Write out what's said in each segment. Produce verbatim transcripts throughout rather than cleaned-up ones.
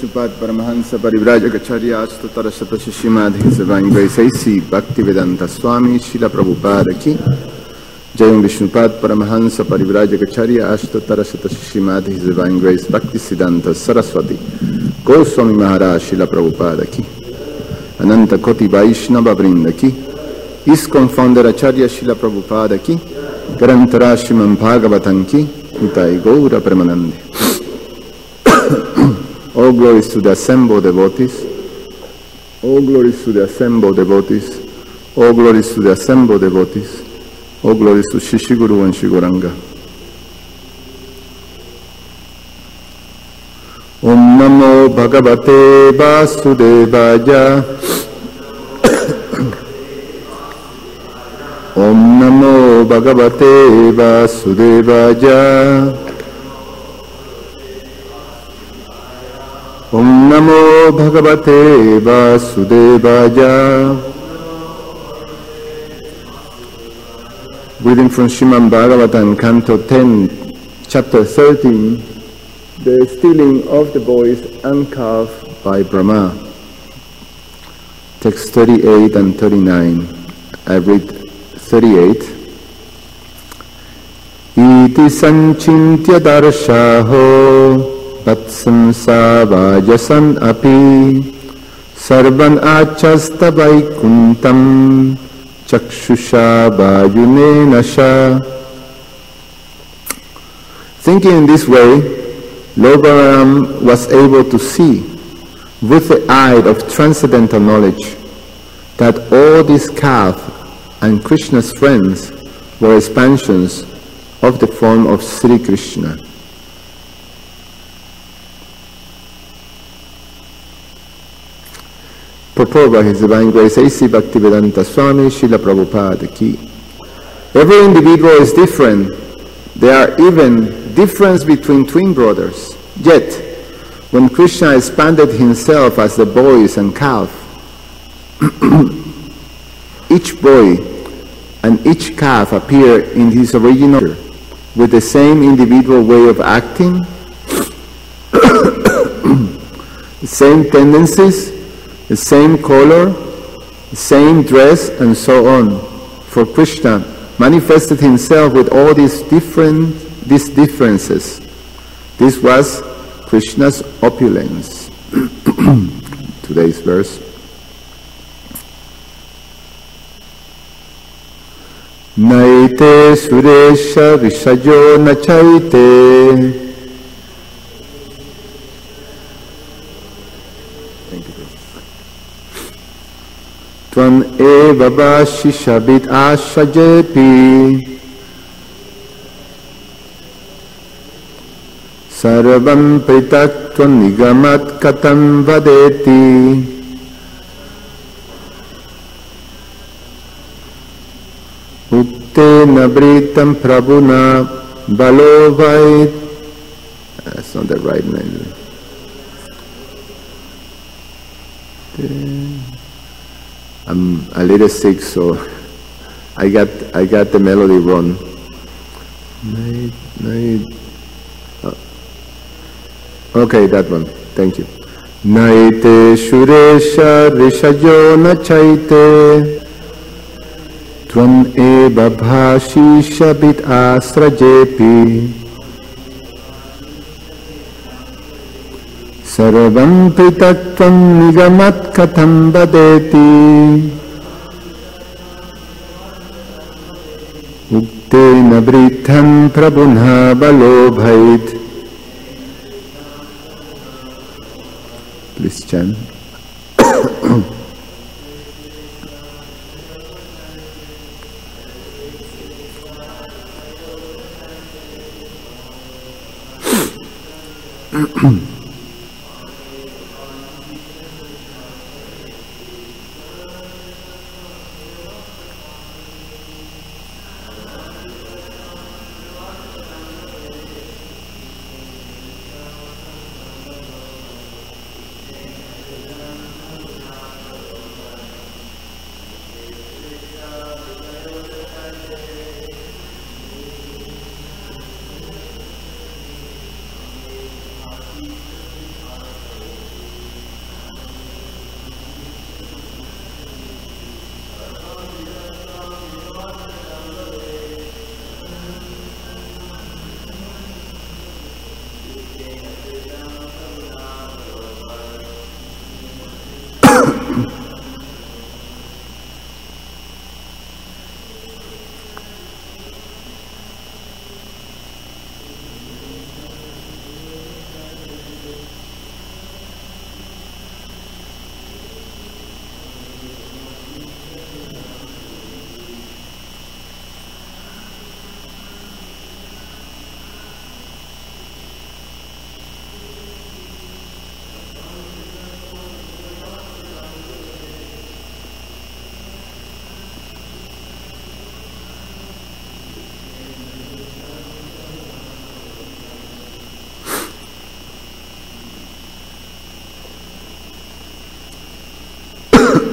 Vishnupada Paramahansa Parivrajacharya Astutara Shatashishimad His Divine Grace A C Bhaktivedanta Swami Srila Prabhupada Ki Jai Vishnupada Paramahansa Parivrajacharya Astutara Shatashishimad His Divine Grace Bhaktisiddhanta Saraswati Goswami Maharaj Srila Prabhupada Ki Ananta Koti Vaishnava Vrinda Ki ISKCON Founder Acharya Srila Prabhupada Ki Grantara Srimad Bhagavatam Ki Nitai Gaura Premanande. All glories to the assembled devotees. All glories to the assembled devotees. All glories to the assembled devotees. All glories to Shishi Guru and Shiguranga. Om Namo Bhagavate Vasudevaya. Om Namo Bhagavate Vasudevaya. Om Namo Bhagavate Vasudevaya. Reading from Srimad Bhagavatam, Canto ten, Chapter thirteen, The Stealing of the Boys and Calf by Brahma. Text thirty-eight and thirty-nine. I read thirty-eight. Iti sanchintya darshaho Vatsam vajasan api sarvan achasta vaikuntam chakshusha vayune nasha. Thinking in this way, Lord Balaram was able to see with the eye of transcendental knowledge that all these calf and Krishna's friends were expansions of the form of Sri Krishna. Purport by His Divine Grace A C Bhaktivedanta Swami Srila Prabhupada Ki. Every individual is different. There are even differences between twin brothers. Yet, when Krishna expanded himself as the boys and calf, each boy and each calf appear in his original with the same individual way of acting, the same tendencies, the same color, the same dress, and so on. For Krishna manifested himself with all these different these differences. This was Krishna's opulence. Today's verse. Naite Suresha Vishajo Nachaite. Tvan eva vashishabit ashajepi sarvam pritak tvan nigamat katam vadeti uktena britam prabhuna balovait. That's not the right name. I'm a little sick, so I got I got the melody wrong. Night, night. Oh. Okay, that one. Thank you. Naite Shuresha Rishajo Nachaite Tvam eva bhashisha bit asrajepi Sarvam pritatvam nigamat katham vadeti Uktena britham prabhuna balobhait. Please chant.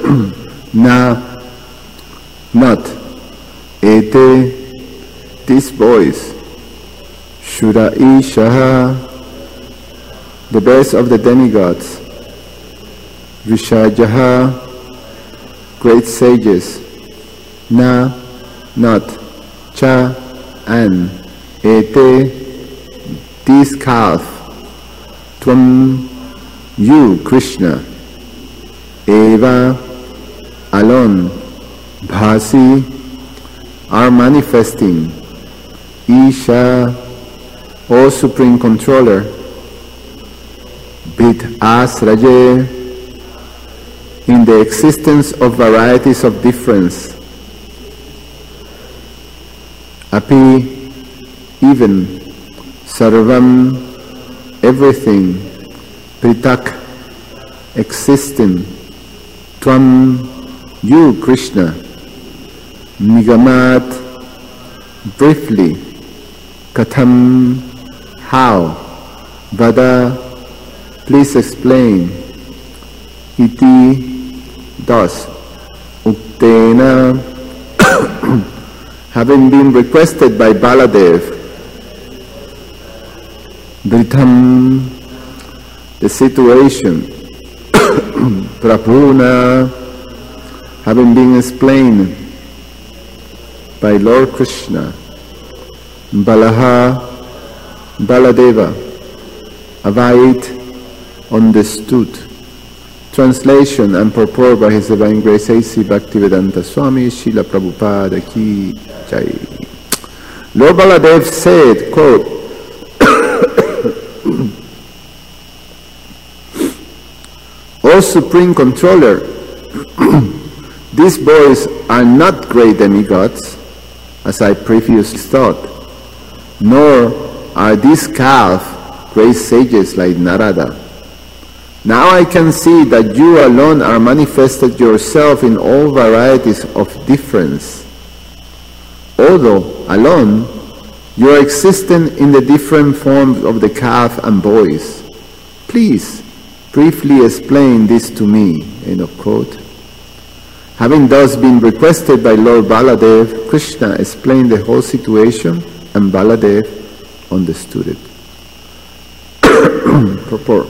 na, not, ete, these boys, Shura Ishaha, the best of the demigods, Rishajaha, great sages, na, not, cha, and, ete, this calf, tvam, you, Krishna, eva, alone, bhasi, are manifesting, Isha, O Supreme Controller, Bit Asraje, in the existence of varieties of difference, Api, even, Sarvam, everything, Pritak, existing, Tvam, you, Krishna, Nigamat, briefly, Katham, how, Vada, please explain, Iti, thus, Uktena, having been requested by Baladev, Dhritam, the situation, Prabhuna, having been explained by Lord Krishna, Balaha, Baladeva, Avait, understood. Translation and purport by His Divine Grace A C Bhaktivedanta Swami Srila Prabhupada Ki Jai. Lord Baladev said, quote, O Supreme Controller, these boys are not great demigods, as I previously thought, nor are these calf great sages like Narada. Now I can see that you alone are manifested yourself in all varieties of difference. Although alone, you are existent in the different forms of the calf and boys. Please, briefly explain this to me. End of quote. Having thus been requested by Lord Baladev, Krishna explained the whole situation and Baladev understood it. Purport.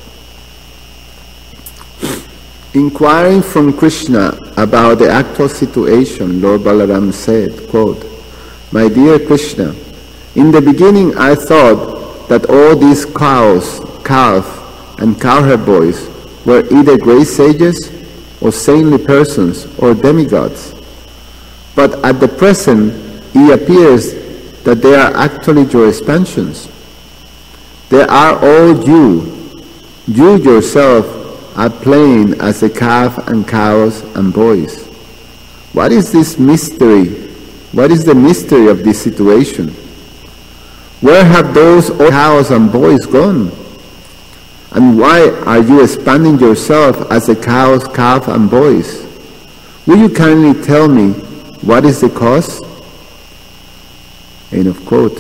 Inquiring from Krishna about the actual situation, Lord Balaram said, quote, My dear Krishna, in the beginning I thought that all these cows, calf, and cowherd boys were either great sages or saintly persons or demigods. But at the present, it appears that they are actually your expansions. They are all you. You yourself are playing as a calf and cows and boys. What is this mystery? What is the mystery of this situation? Where have those old cows and boys gone? And why are you expanding yourself as a cows, calf, and boys? Will you kindly tell me what is the cause? End of quote.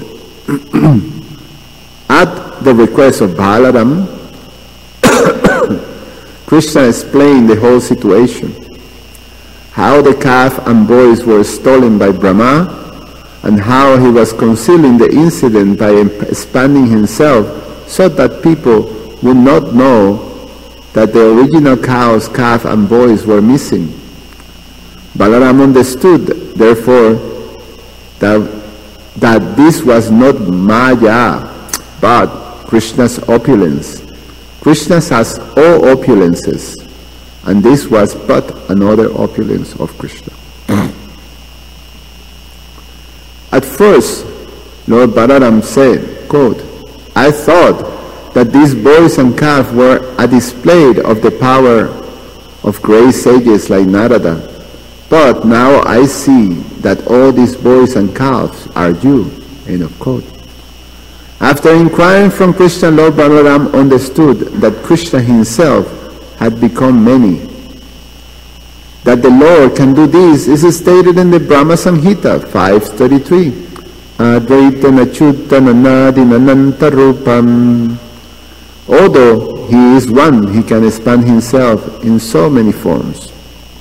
At the request of Balaram, Krishna explained the whole situation, how the calf and boys were stolen by Brahma, and how he was concealing the incident by expanding himself so that people would not know that the original cows, calf, and boys were missing. Balaram understood, therefore, that, that this was not Maya, but Krishna's opulence. Krishna has all opulences, and this was but another opulence of Krishna. At first, Lord Balaram said, quote, I thought that these boys and calf were a display of the power of great sages like Narada, but now I see that all these boys and calves are you. End of quote. After inquiring from Krishna, Lord Balaram understood that Krishna himself had become many. That the Lord can do this is stated in the Brahma Samhita five thirty-three. Advaita Nachutta Nanadi Nananta Rupam. Although he is one, he can expand himself in so many forms.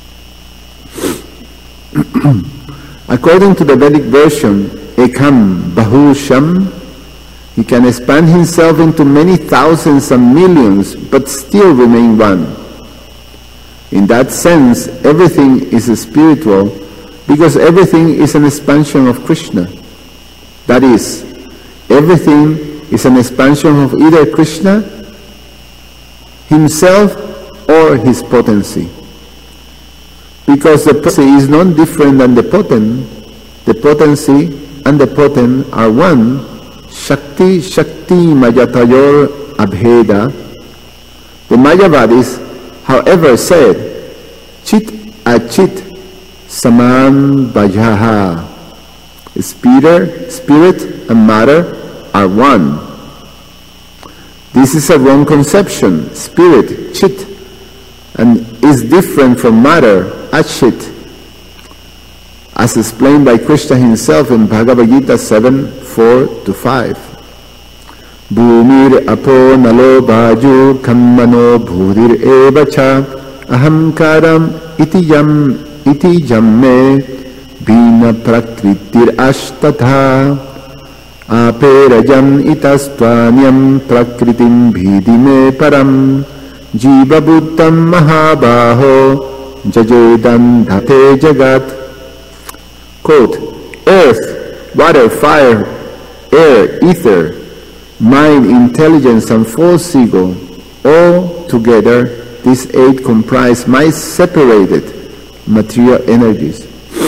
According to the Vedic version, Ekam Bahusham, he can expand himself into many thousands and millions, but still remain one. In that sense, everything is spiritual, because everything is an expansion of Krishna. That is, everything is an expansion of either Krishna, himself, or his potency. Because the potency is not different than the potent, the potency and the potent are one. Shakti Shakti Mayatayor Abheda. The Mayavadis, however, said, Chit Achit Saman Vajaha. Spirit, spirit and matter are one. This is a wrong conception. Spirit, Chit, and is different from matter, Achit, as explained by Krishna himself in Bhagavad Gita seven, four to five. Bhumir apo nalo bhaju kammano bhudir evacha ahamkaram iti yam iti jamme bina prakritir ashtatha aperajam itastwanyam prakritim bhidime param jiva buddham mahabaho jajedam dhate jagat. Quote, earth, water, fire, air, ether, mind, intelligence, and false ego, all together, these eight comprise my separated material energies.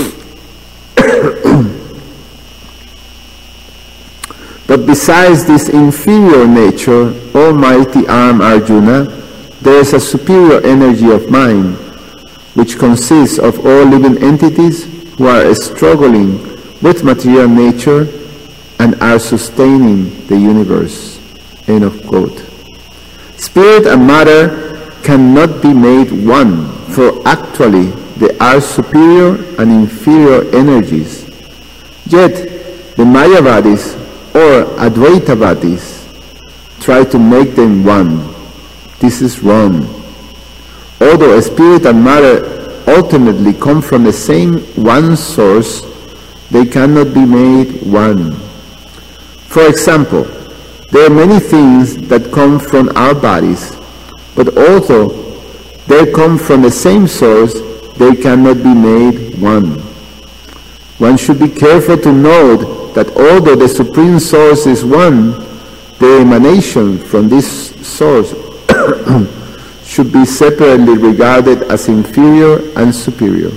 But besides this inferior nature, almighty arm Arjuna, there is a superior energy of mind, which consists of all living entities who are struggling with material nature and are sustaining the universe. End of quote. Spirit and matter cannot be made one, for actually they are superior and inferior energies. Yet the Mayavadis or Advaitavadis try to make them one. This is wrong. Although spirit and matter ultimately come from the same one source, they cannot be made one. For example, there are many things that come from our bodies, but although they come from the same source, they cannot be made one. One should be careful to note that although the Supreme Source is one, the emanation from this source should be separately regarded as inferior and superior.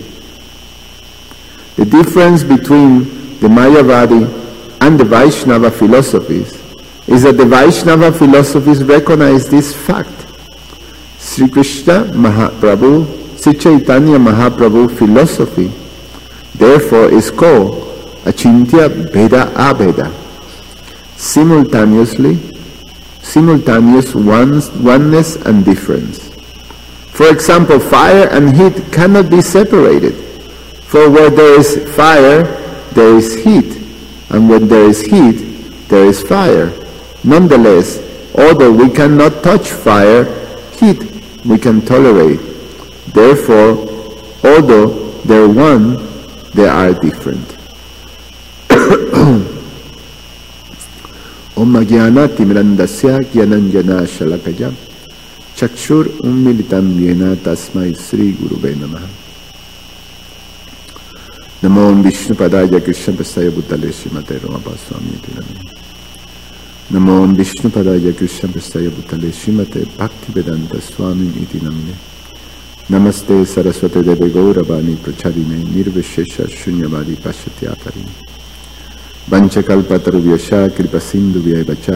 The difference between the Mayavadi and the Vaishnava philosophies is that the Vaishnava philosophies recognize this fact. Sri Krishna Mahaprabhu, Sri Chaitanya Mahaprabhu philosophy, therefore, is called Achintya Bheda Abheda, simultaneously simultaneous ones, oneness and difference. For example, fire and heat cannot be separated, for where there is fire, there is heat, and when there is heat, there is fire. Nonetheless, although we cannot touch fire, heat we can tolerate. Therefore, although they are one, they are different. Om Jnanati Mirandasya Jnananjana Shalakaya Chakshur Ummilitam Yena Tasmai Sri Gurube Namaha. Namo Om Vishnu Padaya Krishna Prasthaya Bhutale Srimate Ramapa Swami Nami. Namo Om Vishnu Padaya Krishna Prasthaya Bhutale Srimate Bhaktivedanta Swami Iti Namne. Namaste Saraswate Deve Gauravani Prachadine Nirvishesha Shunyavadi Pashatyakarini. Vanchakalpatarubhyasha kripasindubhyacha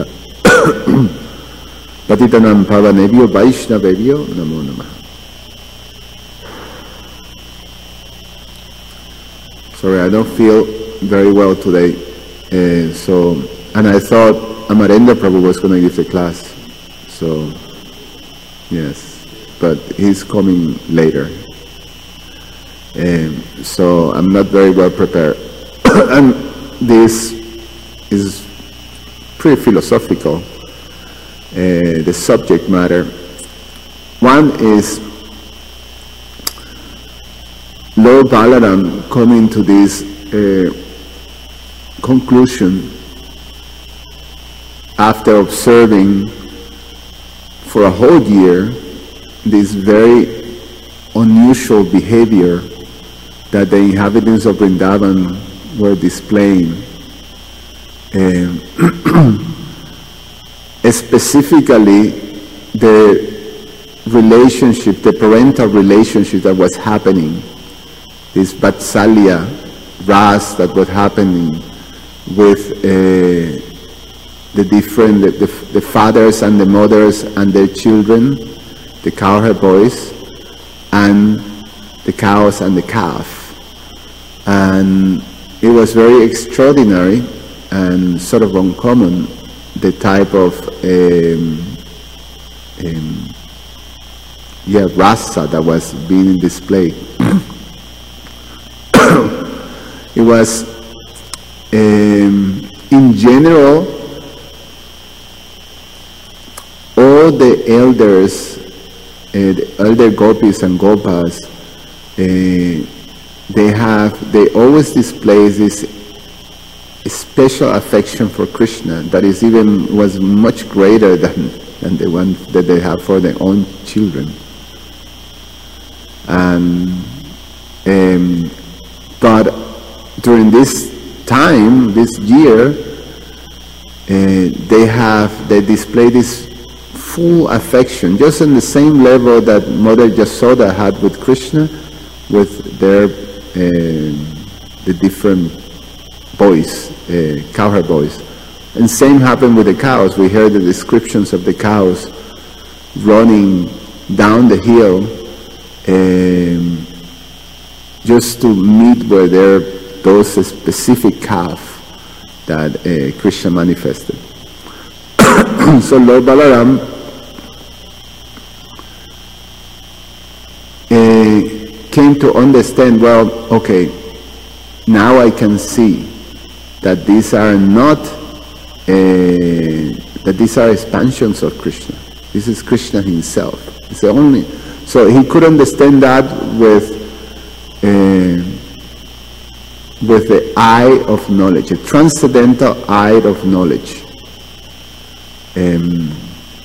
Patitanam Pavanebhyo Vaishnavebhyo Namo Namaha. Sorry, I don't feel very well today. Uh, so, and I thought Amarendra Prabhu was going to give the class. So, yes, but he's coming later. Um, so I'm not very well prepared. And this is pretty philosophical, uh, the subject matter. One is Lord Balaram coming to this uh, conclusion after observing for a whole year this very unusual behavior that the inhabitants of Vrindavan were displaying. Um, specifically, the relationship, the parental relationship that was happening, this Vatsalya, ras that was happening with uh, the different, the, the, the fathers and the mothers and their children, the cowherd boys, and the cows and the calf. And it was very extraordinary and sort of uncommon, the type of um, um, yeah, rasa that was being displayed. It was, um, in general, all the elders, uh, the elder gopis and gopas, uh, they have, they always display this special affection for Krishna that is even, was much greater than, than the one that they have for their own children. And, um, but during this time, this year, uh, they have, they display this full affection, just on the same level that Mother Yasoda had with Krishna, with their, uh, the different boys, uh, cowherd boys. And same happened with the cows. We heard the descriptions of the cows running down the hill um, just to meet where there those specific calf that uh, Krishna manifested. So Lord Balaram uh, came to understand, well, okay, now I can see that these are not, uh, that these are expansions of Krishna. This is Krishna himself. It's the only, so he could understand that with, uh, with the eye of knowledge, a transcendental eye of knowledge. Um,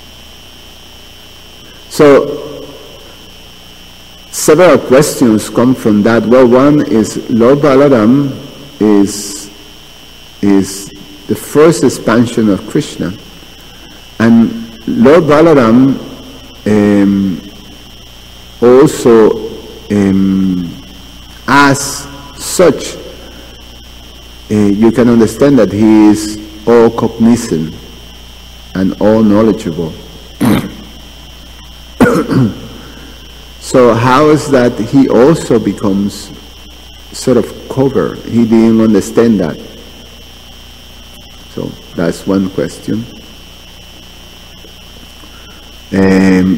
so, several questions come from that. Well, one is Lord Balaram is is the first expansion of Krishna, and Lord Balaram um, also, um, as such, uh, you can understand that he is all cognizant and all knowledgeable. So how is that he also becomes sort of covered? He didn't understand that. So that's one question. Um,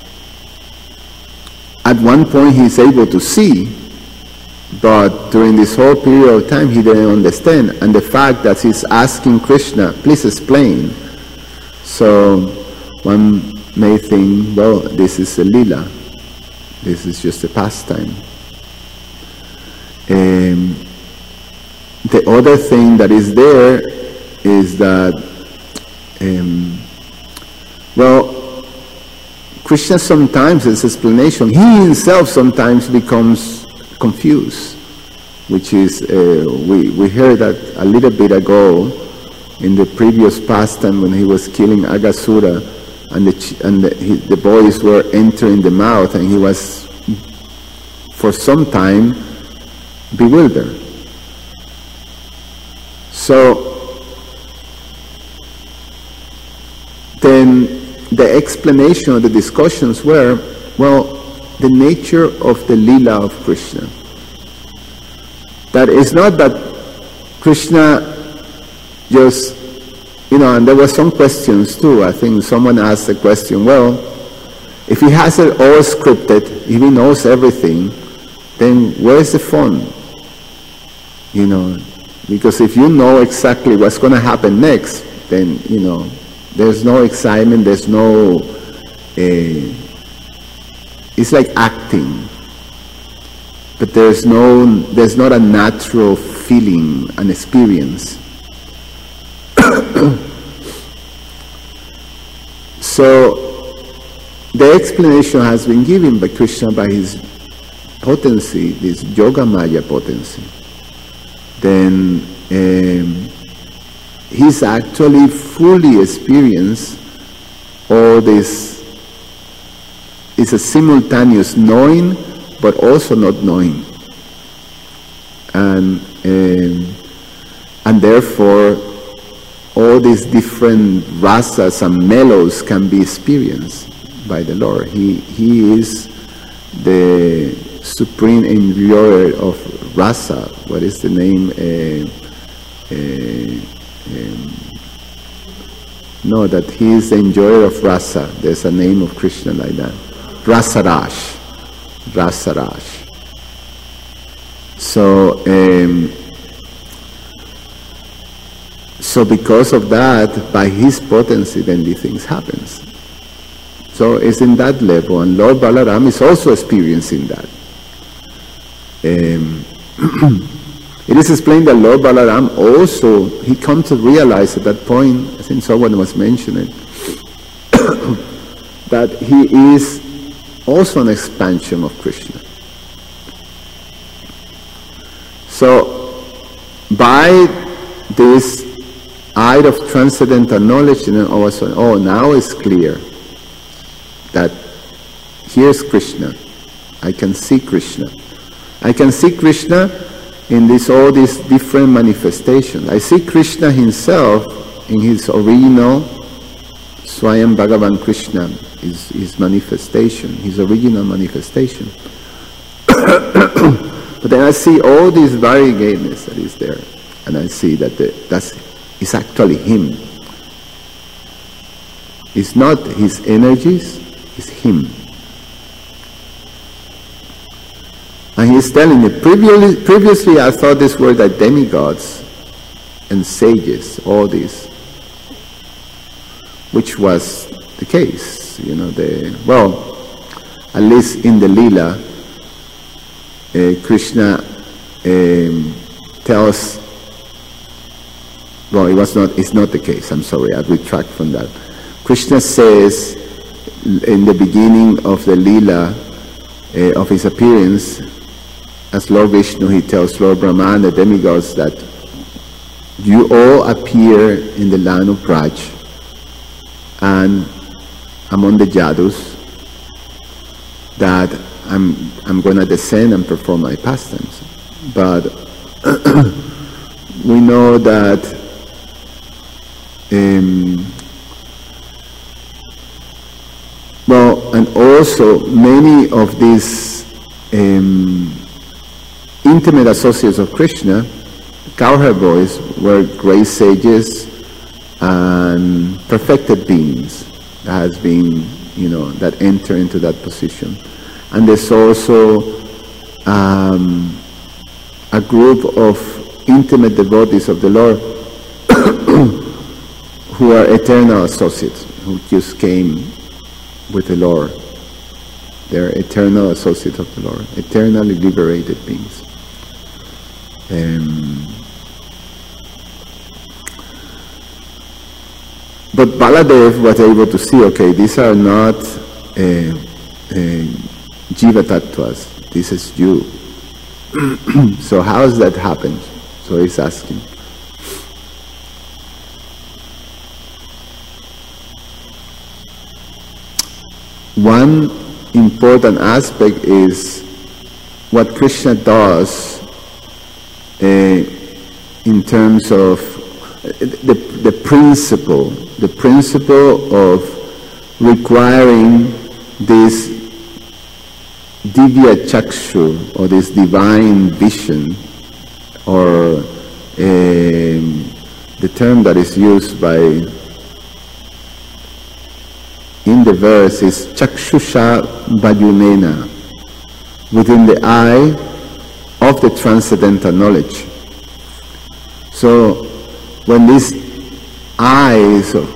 at one point he's able to see, but during this whole period of time he didn't understand. And the fact that he's asking Krishna, please explain. So one may think, well, this is a lila. This is just a pastime. Um, the other thing that is there is that, um, well, Krishna sometimes, his explanation, he himself sometimes becomes confused, which is, uh, we, we heard that a little bit ago in the previous pastime when he was killing Agasura, and the, and the, he, the boys were entering the mouth, and he was for some time bewildered. So then the explanation of the discussions were, well, the nature of the lila of Krishna. That it's not that Krishna just, you know, and there were some questions too. I think someone asked the question, well, if he has it all scripted, if he knows everything, then where's the fun? You know, because if you know exactly what's going to happen next, then, you know, there's no excitement, there's no, uh, it's like acting. but there's no, there's not a natural feeling, an experience. So the explanation has been given by Krishna by his potency, this Yogamaya potency. Then um, he's actually fully experienced all this. It's a simultaneous knowing, but also not knowing, and um, and therefore all these different rasas and mellows can be experienced by the Lord. He he is the supreme enjoyer of rasa. What is the name? Uh, uh, um, no, that he is the enjoyer of rasa. There's a name of Krishna like that. Rasaraj. Rasaraj. So, um, so because of that, by his potency, then these things happens. So it's in that level, and Lord Balaram is also experiencing that. Um, it is explained that Lord Balaram also, he comes to realize at that point, I think someone was mentioning, that he is also an expansion of Krishna. So, by this eye of transcendental knowledge, and then all of a sudden, oh, now it's clear that here's Krishna. I can see Krishna. I can see Krishna in this all these different manifestations. I see Krishna himself in his original Swayam Bhagavan Krishna, his, his manifestation, his original manifestation. But then I see all this variegatedness that is there, and I see that the, that's it's actually him. It's not his energies, it's him. And he's telling me, previously, previously I thought these were the demigods and sages, all these, which was the case, you know, the, well, at least in the Leela, uh, Krishna um, tells, well, it was not, it's not the case, I'm sorry, I retract from that. Krishna says in the beginning of the Leela, uh, of his appearance, as Lord Vishnu, he tells Lord Brahma and the demigods that you all appear in the land of Braj and among the Yadus, that I'm I'm going to descend and perform my pastimes. But we know that um, well, and also many of these um, intimate associates of Krishna, cowherd boys, were great sages and perfected beings that has been, you know, that enter into that position. And there's also um, a group of intimate devotees of the Lord who are eternal associates, who just came with the Lord. They're eternal associates of the Lord, eternally liberated beings. Um, but Baladev was able to see, okay, these are not uh, uh, Jiva Tattvas, this is you. So how has that happened? So he's asking. One important aspect is what Krishna does uh, in terms of the, the principle, the principle of requiring this divya chakshu, or this divine vision, or um, the term that is used by in the verse is chakshusha vayunena, within the eye of the transcendental knowledge. So when these eyes of,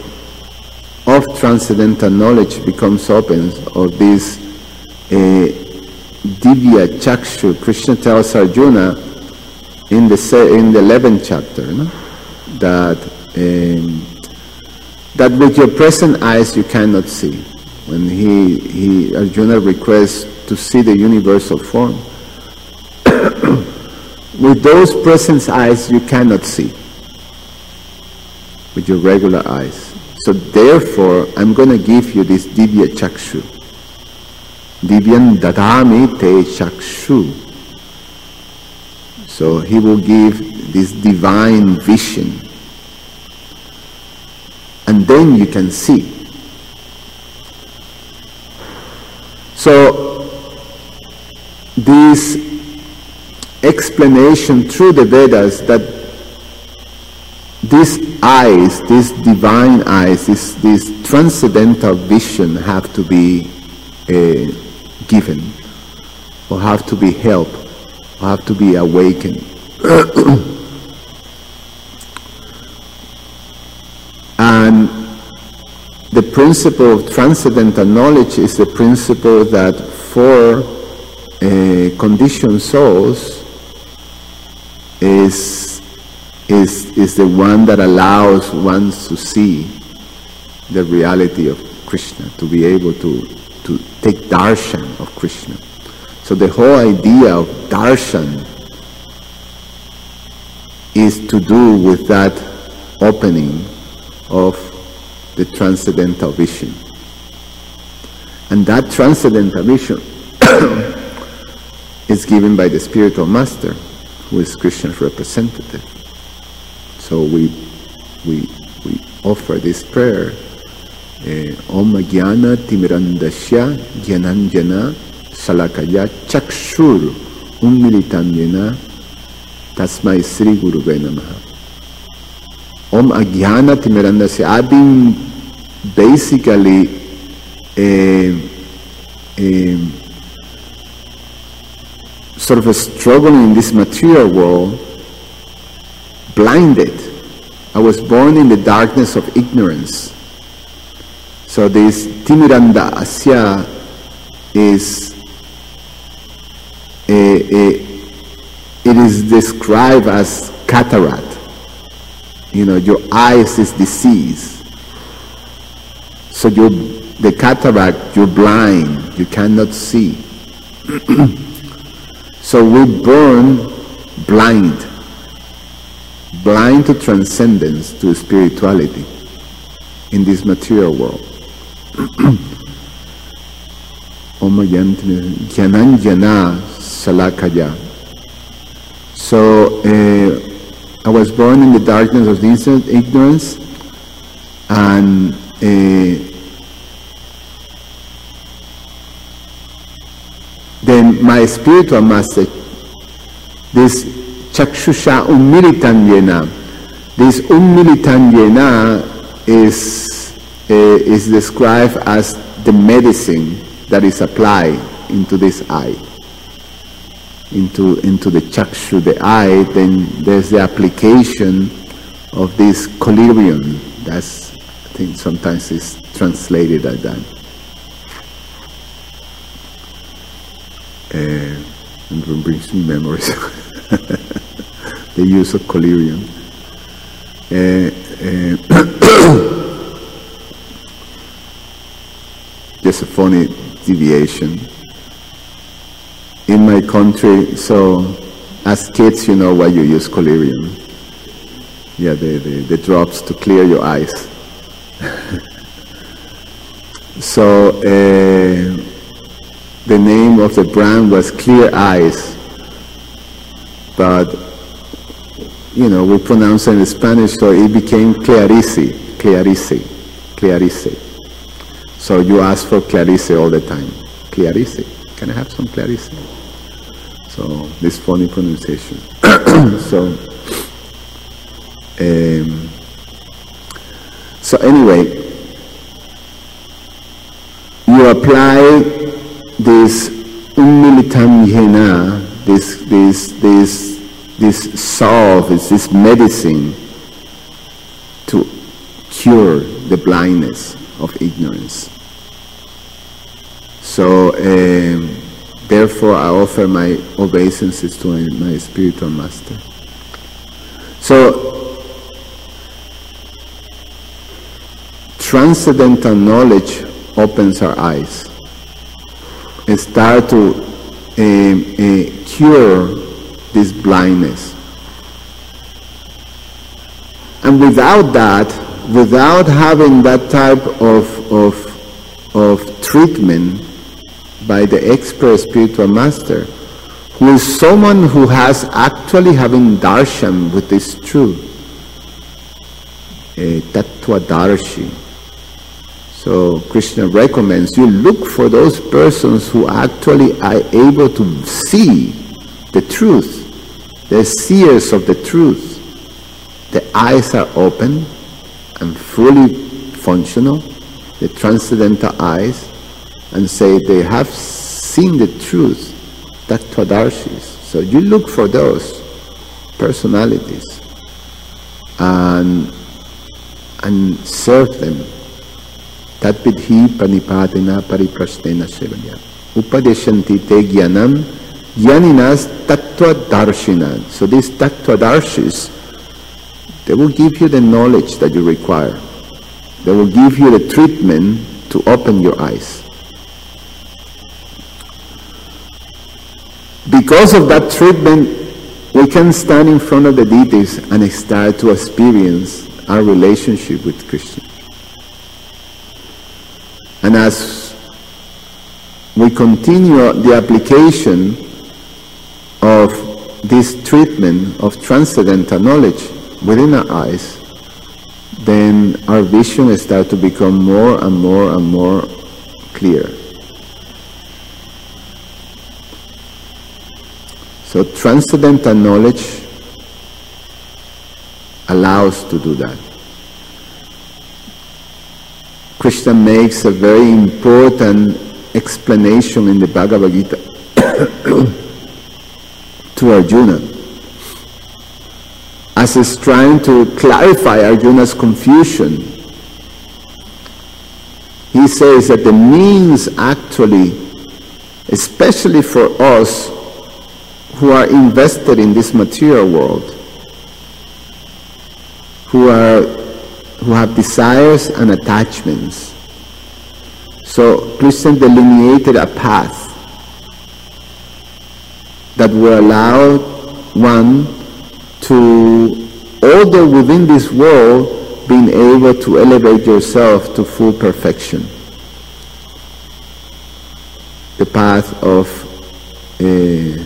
of transcendental knowledge becomes open, or this uh, Divya Chakshu. Krishna tells Arjuna in the in the eleventh chapter, no? that um, that with your present eyes you cannot see. When he he Arjuna requests to see the universal form, with those present eyes you cannot see. With your regular eyes. So therefore, I'm going to give you this Divya Chakshu. Divyan dadami te chakshu. So he will give this divine vision. And then you can see. So this explanation through the Vedas that these eyes, these divine eyes, this, this transcendental vision have to be uh, given, or have to be helped, or have to be awakened. And the principle of transcendental knowledge is the principle that for uh, conditioned souls is Is, is the one that allows one to see the reality of Krishna, to be able to, to take darshan of Krishna. So the whole idea of darshan is to do with that opening of the transcendental vision. And that transcendental vision is given by the spiritual master, who is Krishna's representative. So we we we offer this prayer. Om Jnana Timirandasya Jnananjana Salakaya Chakshur Ummilitam Yena Tasmai Sri Gurave Namaha. Om Ajnana Timirandasya. I've been basically uh, uh, sort of a struggling in this material world, blinded. I was born in the darkness of ignorance. So this Timiranda Asya is a, a, it is described as cataract. You know, your eyes is disease. So you the cataract, you're blind, you cannot see. So we're born blind. Blind to transcendence, to spirituality in this material world. Om Jnananjana Salakaya. So uh, I was born in the darkness of ignorance, and uh, then my spiritual master, this Chakshusha Ummilitam Yena. This Ummilitam Yena is, uh, is described as the medicine that is applied into this eye, into, into the Chakshu, the eye. Then there's the application of this collyrium. That's, I think sometimes is translated like that. Uh, and it brings me memories. The use of collyrium. Uh, uh, just a funny deviation. In my country, so as kids, you know why you use collyrium. Yeah, the, the, the drops to clear your eyes. So uh, the name of the brand was Clear Eyes, but you know, we pronounce it in Spanish, so it became Clarice, Clarice, Clarice. So you ask for Clarice all the time. Clarice, can I have some Clarice? So this funny pronunciation. so, um, so anyway, you apply this Ummilitam Yena, this, this, this, this salve, is this medicine to cure the blindness of ignorance. So um, therefore I offer my obeisances to my, my spiritual master. So, transcendental knowledge opens our eyes and start to uh, uh, cure this blindness. And without that, without having that type of, of, of treatment by the expert spiritual master, who is someone who has actually having darshan with this truth, a tattva-darshi. So Krishna recommends you look for those persons who actually are able to see the truth. They're seers of the truth. The eyes are open and fully functional, the transcendental eyes, and say they have seen the truth, tattva-darshis. So you look for those personalities and, and serve them. Tatvidhi panipadena pariprasnena sevanya. Upadeshanti te jnanam jnaninas tattva-darshinan. So these tattva-darshis, they will give you the knowledge that you require. They will give you the treatment to open your eyes. Because of that treatment, we can stand in front of the deities and start to experience our relationship with Krishna. And as we continue the application of this treatment of transcendental knowledge within our eyes, then our vision starts to become more and more and more clear. So transcendental knowledge allows to do that. Krishna makes a very important explanation in the Bhagavad Gita to Arjuna, as he's trying to clarify Arjuna's confusion. He says that the means actually, especially for us who are invested in this material world, who are who have desires and attachments. So Krishna delineated a path that will allow one to, although within this world, being able to elevate yourself to full perfection. The path of uh,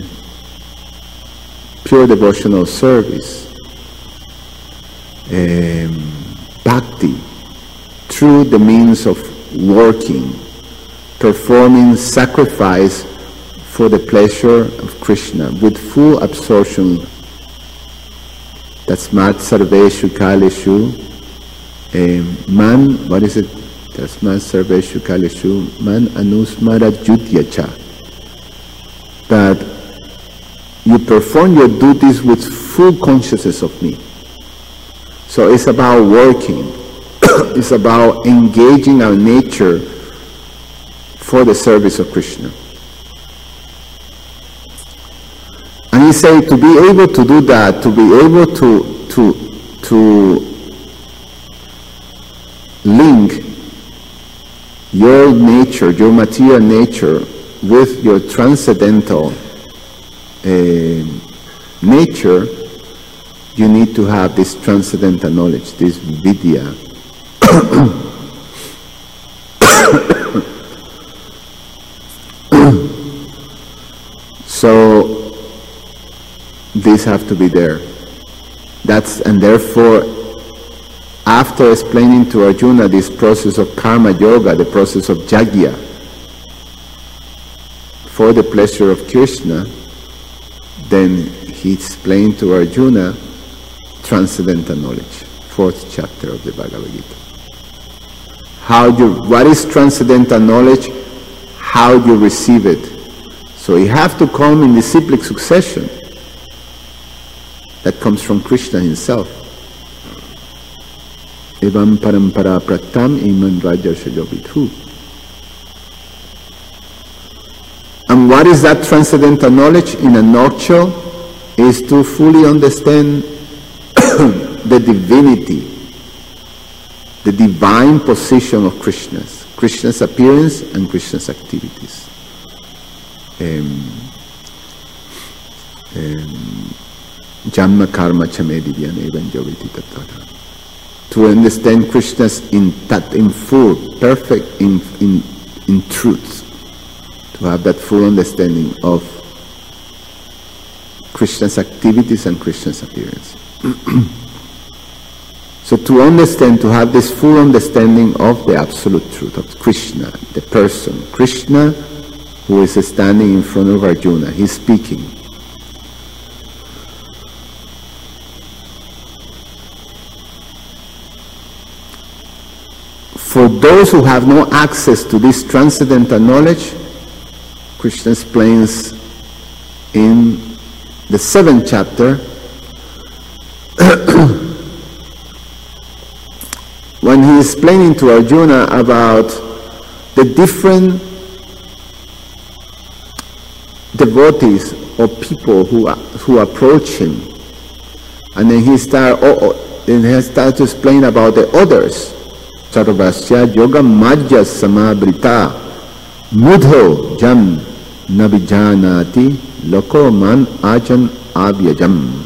pure devotional service, um, bhakti, through the means of working, performing sacrifice for the pleasure of Krishna with full absorption. Tasmat sarveshu kaleshu um, man, what is it? Tasmat sarveshu kaleshu man anusmara judyacha. That you perform your duties with full consciousness of me. So it's about working. It's about engaging our nature for the service of Krishna. And he said to be able to do that, to be able to to to link your nature, your material nature, with your transcendental uh, nature, you need to have this transcendental knowledge, this vidya. So these have to be there. That's and therefore, after explaining to Arjuna this process of karma yoga, the process of yajna, for the pleasure of Krishna, then he explained to Arjuna transcendental knowledge, fourth chapter of the Bhagavad Gita. How you, what is transcendental knowledge? How you receive it. So you have to come in the cyclic succession that comes from Krishna himself. Evam parampara pratam iman rajarshajo vidhu. And And what is that transcendental knowledge? In a nutshell, is to fully understand the divinity, the divine position of Krishna's, Krishna's appearance and Krishna's activities. Um, um, Janma karma chame divyane vanjaviti tattva. To understand Krishna's in that in full, perfect, in in in truth. To have that full understanding of Krishna's activities and Krishna's appearance. So to understand, to have this full understanding of the absolute truth of Krishna, the person, Krishna who is standing in front of Arjuna, he's speaking. For those who have no access to this transcendental knowledge, Krishna explains in the seventh chapter, when he is explaining to Arjuna about the different devotees or people who who approach him, and then he start oh, oh, then he start to explain about the others. Sarvasya yoga majja samabrita mudho jam nabijanati loko man ajan avyajam.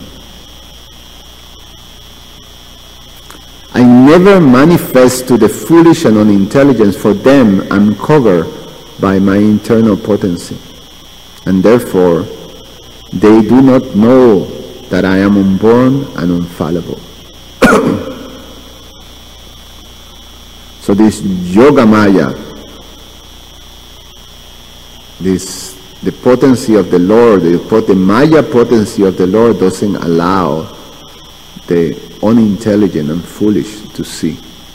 I never manifest to the foolish and unintelligent, for them I'm covered by my internal potency, and therefore they do not know that I am unborn and unfallible. So this yoga maya, this the potency of the Lord, the, the maya potency of the Lord doesn't allow the unintelligent and foolish to see.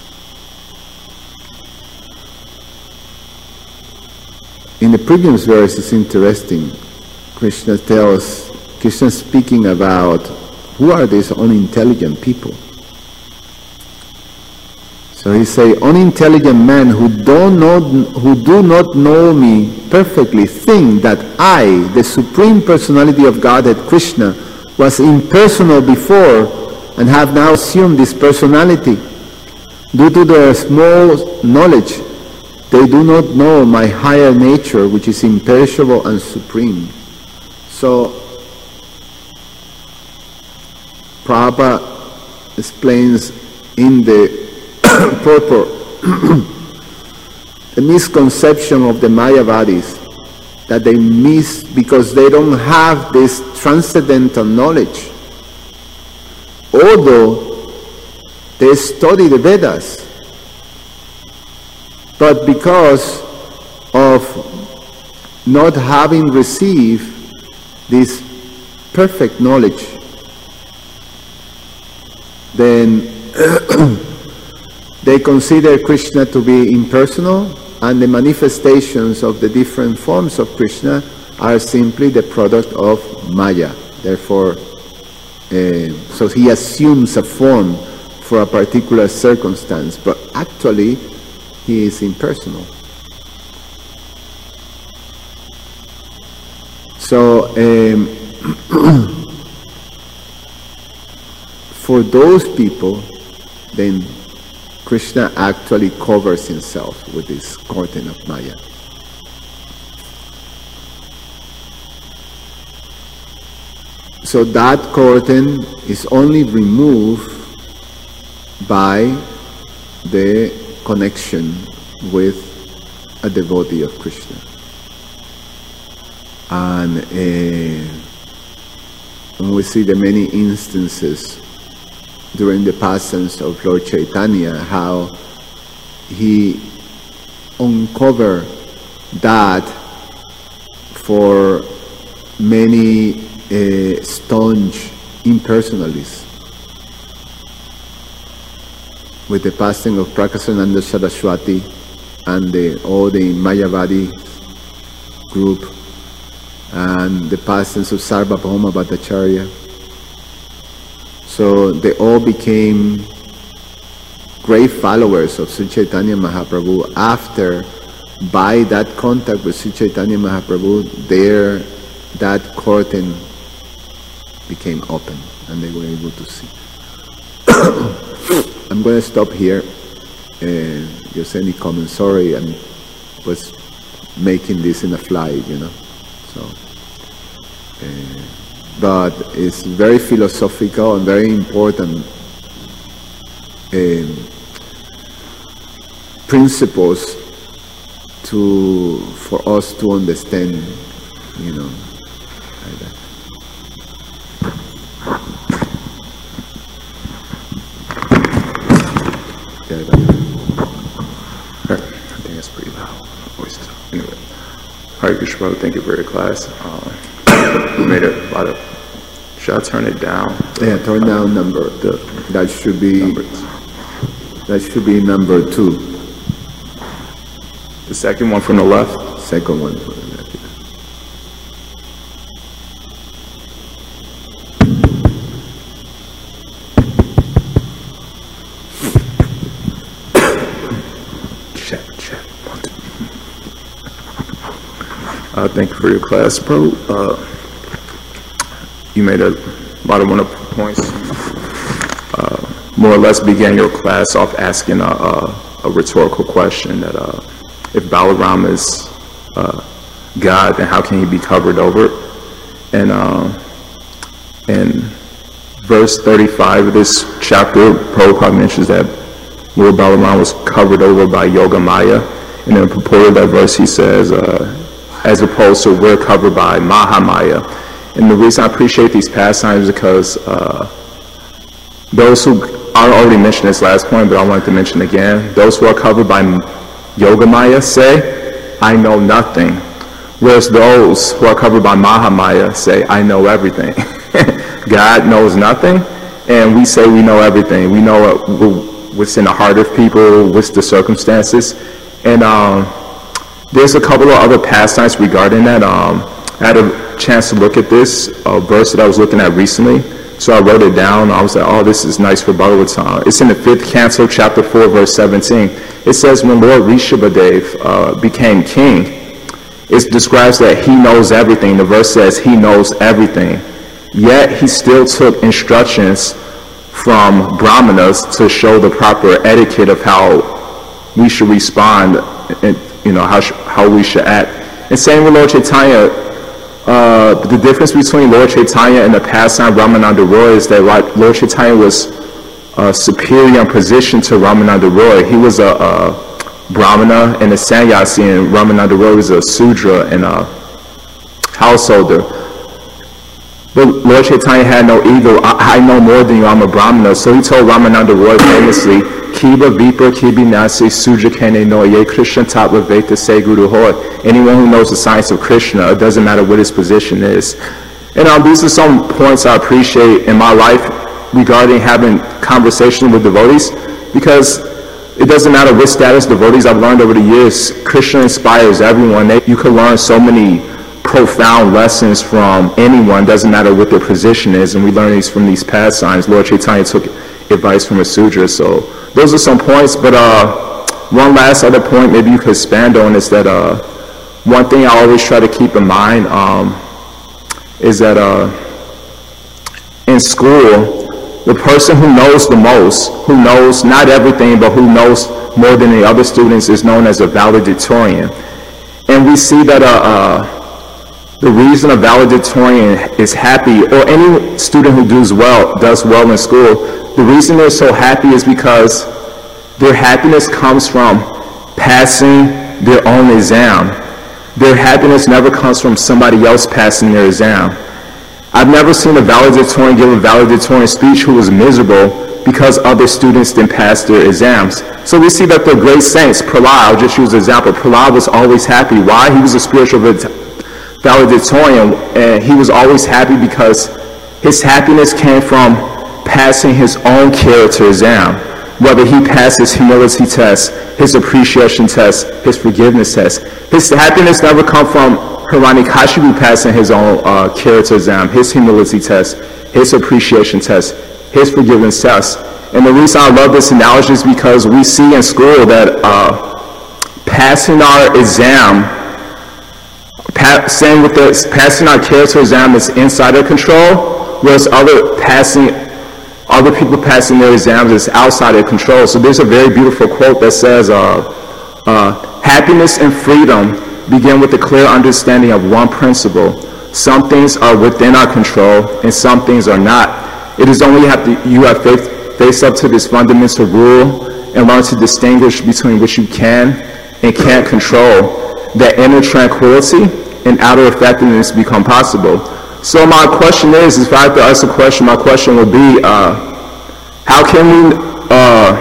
In the previous verse, it's interesting. Krishna tells, Krishna speaking about who are these unintelligent people. So he say, unintelligent men who don't know, who do not know me perfectly, think that I, the Supreme Personality of Godhead, Krishna, was impersonal before and have now assumed this personality. Due to their small knowledge, they do not know my higher nature, which is imperishable and supreme. So, Prabhupada explains in the purport the misconception of the Mayavadis, that they miss because they don't have this transcendental knowledge. Although they study the Vedas, but because of not having received this perfect knowledge, then they consider Krishna to be impersonal, and the manifestations of the different forms of Krishna are simply the product of Maya. Therefore, uh, so he assumes a form for a particular circumstance, but actually he is impersonal. So, um, for those people, then Krishna actually covers himself with this curtain of Maya. So that curtain is only removed by the connection with a devotee of Krishna. And uh, when we see the many instances during the passions of Lord Chaitanya, how he uncovered that for many uh, staunch impersonalists. With the passing of Prakasananda Saraswati and the, all the Mayavadi group, and the passings of Sarvabhauma Bhattacharya. So they all became great followers of Sri Chaitanya Mahaprabhu after by that contact with Sri Chaitanya Mahaprabhu, there, that curtain became open and they were able to see. I'm going to stop here. Uh, just any comment. Sorry, I was making this in a flight, you know. So, uh, but it's very philosophical and very important um, principles to for us to understand, you know, like that. Yeah, that. I think that's pretty loud. Voice. Anyway, Hare Krishna, brother. Thank you for your class. Um, you made a lot of. Should I turn it down? Yeah, turn down number. The, that should be. Numbers. That should be number two. The second one from the left? Second one from the left. Check, check. Uh, thank you for your class, bro. Uh, you made a lot of wonderful points. Uh, more or less began your class off asking a, a, a rhetorical question that uh, if Balaram is uh, God, then how can he be covered over? And uh, in verse thirty-five of this chapter, Prabhupada mentions that Lord Balaram was covered over by Yoga Maya. And in the purport of that verse, he says, uh, as opposed to we're covered by Mahamaya. And the reason I appreciate these pastimes is because uh, those who, I already mentioned this last point, but I wanted to mention again, those who are covered by Yoga Maya say, I know nothing. Whereas those who are covered by Mahamaya say, I know everything. God knows nothing, and we say we know everything. We know what's in the heart of people, what's the circumstances. And um, there's a couple of other pastimes regarding that. Um, I had a chance to look at this uh, verse that I was looking at recently. So I wrote it down. I was like, oh, this is nice for Bhagavad Gita. It's in the fifth canto, chapter four, verse seventeen. It says, when Lord Rishabhadev uh, became king, it describes that he knows everything. The verse says he knows everything. Yet he still took instructions from Brahmanas to show the proper etiquette of how we should respond, and, you know, how, sh- how we should act. And same with Lord Chaitanya. Uh, the difference between Lord Chaitanya and the pastime Ramananda Roy is that Lord Chaitanya was uh, superior in position to Ramananda Roy. He was a, a Brahmana and a sannyasi, and Ramananda Roy was a Sudra and a householder. But Lord Chaitanya had no ego. I, I know more than you, I'm a Brahmana. So he told Ramananda Roy famously, Kiba Vipra Kibi Nasi Suja Kene no Ye Krishna Tatva Veta Se Guru Hoy. Anyone who knows the science of Krishna, it doesn't matter what his position is. And um, these are some points I appreciate in my life regarding having conversation with devotees, because it doesn't matter what status devotees. I've learned over the years, Krishna inspires everyone. They, you can learn so many profound lessons from anyone, doesn't matter what their position is, and we learn these from these pastimes. Lord Chaitanya took advice from a Sudra, so those are some points. But uh, one last other point maybe you could expand on is that uh, one thing I always try to keep in mind um, is that uh, in school, the person who knows the most, who knows not everything, but who knows more than the other students, is known as a valedictorian. And we see that uh, uh, the reason a valedictorian is happy, or any student who does well, does well in school, the reason they're so happy is because their happiness comes from passing their own exam. Their happiness never comes from somebody else passing their exam. I've never seen a valedictorian give a valedictorian speech who was miserable because other students didn't pass their exams. So we see that the great saints, Prahlad, I'll just use an example, Prahlad was always happy. Why? He was a spiritual valedictorian, and he was always happy because his happiness came from passing his own character exam. Whether he passed his humility test, his appreciation test, his forgiveness test. His happiness never come from Hiranyakashipu passing his own uh, character exam, his humility test, his appreciation test, his forgiveness test. And the reason I love this analogy is because we see in school that uh, passing our exam, pa saying with the, passing our character exam is inside our control, whereas other passing, other people passing their exams is outside their control. So there's a very beautiful quote that says, uh, uh, happiness and freedom begin with a clear understanding of one principle. Some things are within our control and some things are not. It is only you have to, you have faith, face up to this fundamental rule and learn to distinguish between what you can and can't control, that inner tranquility and outer effectiveness become possible. So my question is, if I have to ask a question, my question would be, uh, how can we uh,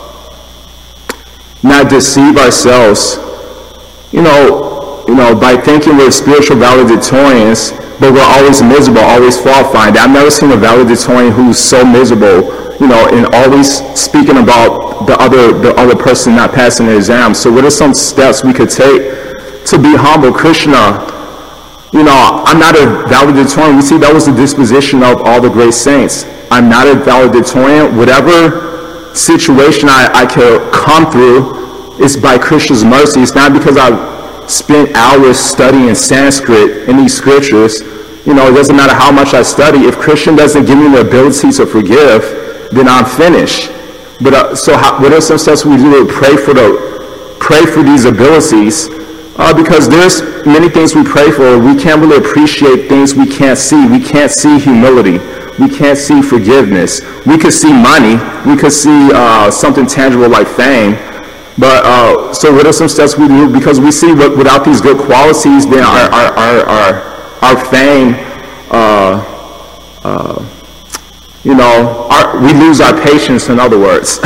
not deceive ourselves, you know, you know, by thinking we're spiritual valedictorians, but we're always miserable, always fault finding. I've never seen a valedictorian who's so miserable, you know, and always speaking about the other, the other person not passing the exam. So what are some steps we could take to be humble? Krishna, you know, I'm not a valedictorian. We see that was the disposition of all the great saints. I'm not a valedictorian. Whatever situation I, I could come through is by Krishna's mercy. It's not because I've spent hours studying Sanskrit in these scriptures. You know, it doesn't matter how much I study. If Krishna doesn't give me the ability to forgive, then I'm finished. But uh, so how, what are some steps we do to pray for the pray for these abilities? Uh, because there's many things we pray for. We can't really appreciate things we can't see. We can't see humility. We can't see forgiveness. We could see money. We could see uh, something tangible like fame. But uh, so what are some steps we do? Because we see what, without these good qualities, then our our our our, our fame, uh, uh, you know, our, we lose our patience. In other words.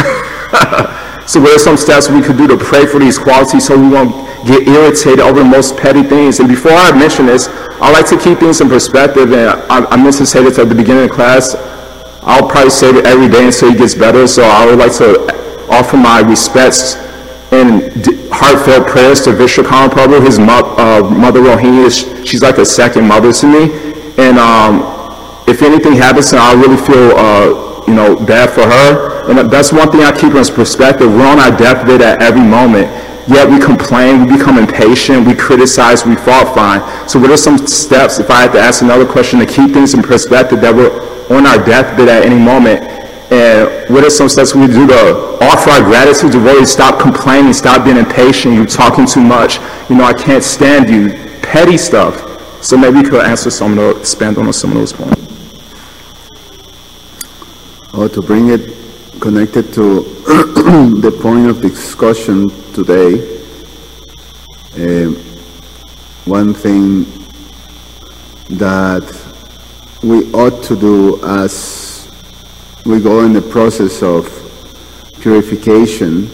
So what are some steps we could do to pray for these qualities so we won't get irritated over the most petty things? And before I mention this, I like to keep things in perspective, and I, I meant to say this at the beginning of class. I'll probably say it every day until he gets better, so I would like to offer my respects and heartfelt prayers to Vishwakarma Prabhu. His mo uh, mother Rohini, is, she's like a second mother to me, and um, if anything happens to her, I really feel uh, you know, bad for her. And that's one thing I keep in perspective. We're on our deathbed at every moment. Yet we complain, we become impatient, we criticize, we fault find. So what are some steps, if I had to ask another question, to keep things in perspective, that we're on our deathbed at any moment? And what are some steps we do to offer our gratitude to really stop complaining, stop being impatient, you're talking too much, you know, I can't stand you, petty stuff. So maybe you could answer some of those, expand on some of those points. Or to bring it connected to the point of discussion today, uh, one thing that we ought to do as we go in the process of purification,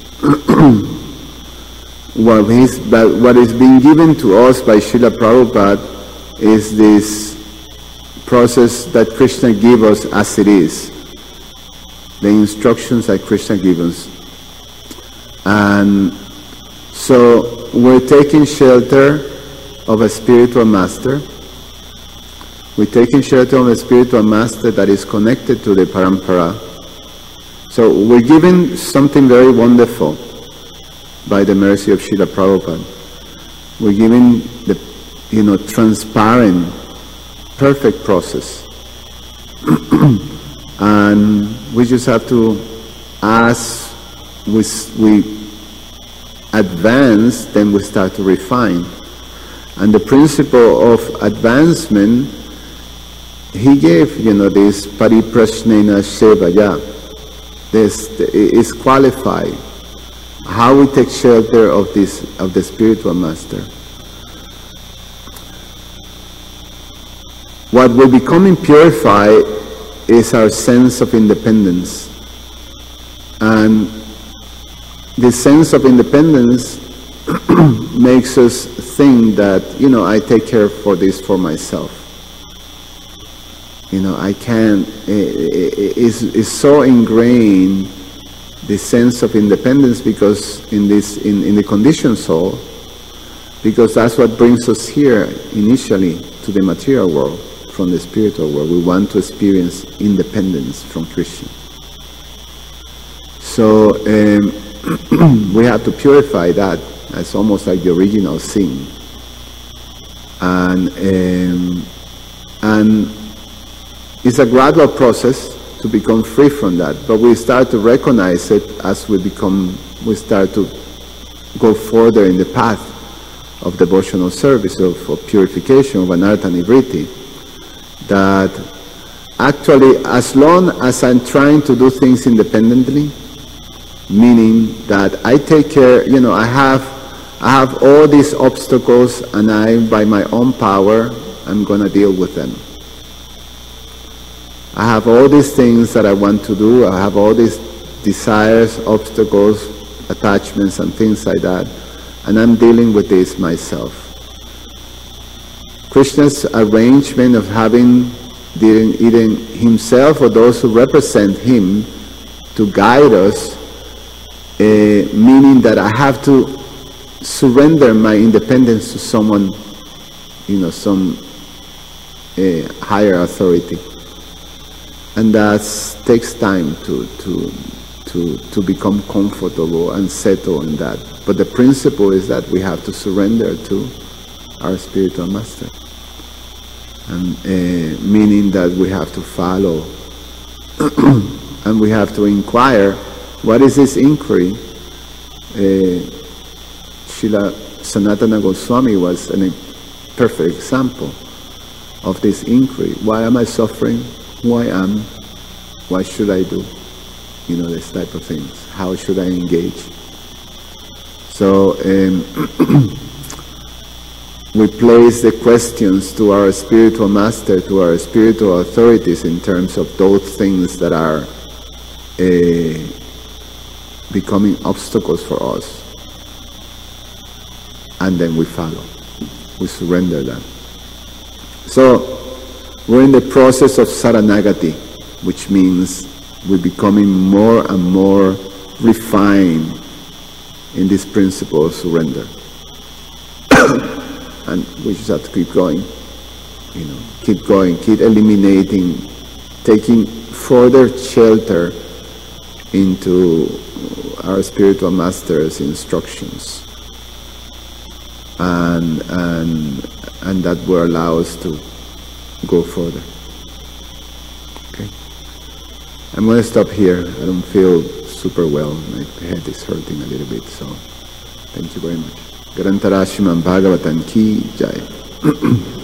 what is, what is being given to us by Srila Prabhupada is this process that Krishna gives us as it is. The instructions that Krishna gives us. And so we're taking shelter of a spiritual master. We're taking shelter of a spiritual master that is connected to the parampara. So we're given something very wonderful by the mercy of Srila Prabhupada. We're given the, you know, transparent, perfect process. And we just have to, as we, we advance, then we start to refine. And the principle of advancement, he gave, you know, this pariprashnena sevaya. This is qualified. How we take shelter of this, of the spiritual master. What will become purified is our sense of independence. And this sense of independence makes us think that, you know, I take care for this for myself. You know, I can't, it's, it's so ingrained, this sense of independence, because in this, in, in the conditioned soul, because that's what brings us here initially to the material world. From the spiritual world, we want to experience independence from Krishna. So um, we have to purify that. It's almost like the original sin. And, um, and it's a gradual process to become free from that, but we start to recognize it as we become, we start to go further in the path of devotional service, of, of purification, of anartha nivritti, that actually, as long as I'm trying to do things independently, meaning that I take care, you know, I have, I have all these obstacles, and I, by my own power, I'm going to deal with them. I have all these things that I want to do. I have all these desires, obstacles, attachments, and things like that, and I'm dealing with this myself. Krishna's arrangement of having either himself or those who represent him to guide us, uh, meaning that I have to surrender my independence to someone, you know, some uh, higher authority. And that takes time to, to, to, to become comfortable and settle in that. But the principle is that we have to surrender to our spiritual master. And, uh, meaning that we have to follow and we have to inquire, what is this inquiry? Uh, Srila Sanatana Goswami was a perfect example of this inquiry. Why am I suffering? Who I am? What should I do? You know, this type of things. How should I engage? So um, we place the questions to our spiritual master, to our spiritual authorities in terms of those things that are uh, becoming obstacles for us. And then we follow. We surrender that. So we're in the process of saranagati, which means we're becoming more and more refined in this principle of surrender. And we just have to keep going, you know, keep going, keep eliminating, taking further shelter into our spiritual master's instructions. And, and, and that will allow us to go further. Okay. I'm going to stop here. I don't feel super well. My head is hurting a little bit, so thank you very much. Grantara Srimad Bhagavatam ki jai.